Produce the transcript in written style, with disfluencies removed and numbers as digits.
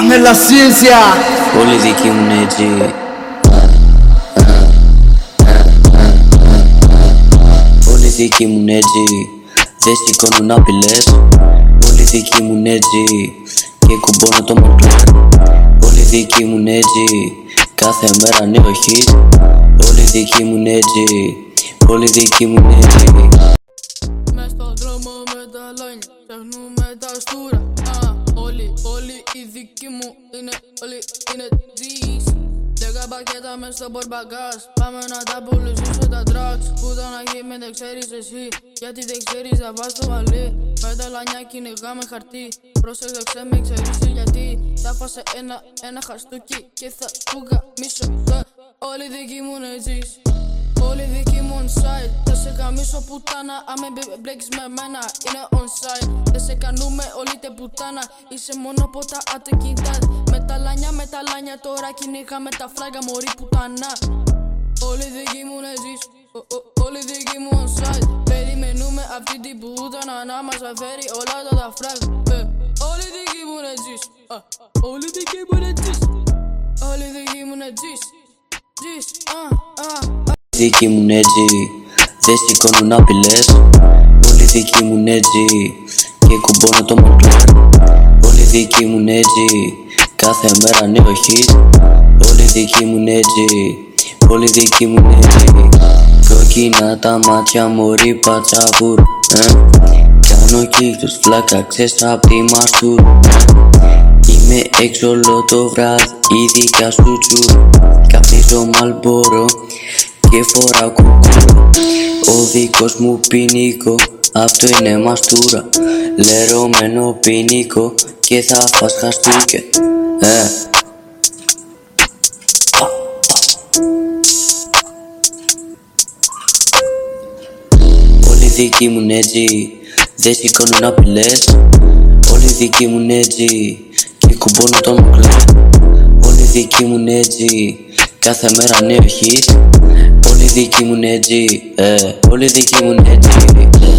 Dame la ciencia. Όλοι δικοί μου είναι έτσι. Όλοι δικοί μου είναι έτσι. Δεν σηκώνουν απειλές. Όλοι δικοί μου είναι έτσι. Και κουμπώνω το Moncler. Όλοι δικοί μου είναι έτσι. Κάθε μέρα νέο hit. Όλοι δικοί μου είναι έτσι. Όλοι δικοί μου είναι έτσι. Μες στον δρόμο με τα λάνια, ψάχνουμε τα στούρα. Όλοι οι δικοί μου είναι, όλοι είναι G's. 10 πακέτα μες στο πορμπαγκάζ. Πάμε να τα πουλήσουμε τα drugs. Που το να γίνει δεν ξέρεις εσύ. Γιατί δεν ξέρεις θα πας στο μαλλί. Με τα λανιά κυνηγάμε χαρτί. Πρόσεξε με ξέρεις γιατί. Θα φας ένα χαστούκι και θα σου γαμίσω. Όλοι δικοί μου είναι G's. Όλοι δικοί μου on side. Θα σε καμίσω πουτάνα. Αν με μπλέξεις με μένα είναι on side. Δεν σε κάνουμε όλη τε πουτάνα. Είσαι μόνο ποτά άτε κοιτάς. Με τα λάνια τώρα κυνηγάμε τα φράγκα μωρή πουτάνα. Όλοι δικοί μου είναι G's. Όλοι δικοί μου on side. Περιμένουμε αυτή την πουτάνα να μας φέρει όλα τα φράγκα. Όλοι δικοί μου είναι G's. Όλοι δικοί μου είναι G's. Όλοι δικοί μου είναι G's. Δικοί μου είναι έτσι, δεν σηκώνουν απειλές. Όλοι δικοί μου είναι έτσι, και κουμπώνω το Moncler. Όλοι δικοί μου είναι έτσι, κάθε μέρα νέο hit. Όλοι δικοί μου είναι έτσι, όλοι δικοί μου είναι έτσι. Κόκκινα τα μάτια μωρή πατσαβούρ. Κάνω κύκλους φλάκα ξέρεις απ' τη μαστούρ. Είμαι έξω όλο το βράδυ, ειδικά σου τσουρ. Καπνίζω Μαλμπόρο και φοράω κουκούρο. Ο δικός μου ποινικό, αυτό είναι μαστούρα. Λερωμένο ποινικό και θα φας χαστούκια. Όλοι δικοί μου είναι έτσι, δεν σηκώνουν απειλές. Όλοι δικοί μου είναι έτσι, και κουμπώνω το Moncler. Όλοι δικοί μου είναι έτσι, κάθε μέρα νέο hit. Όλοι δικοί μου είναι έτσι, όλοι δικοί μου είναι έτσι.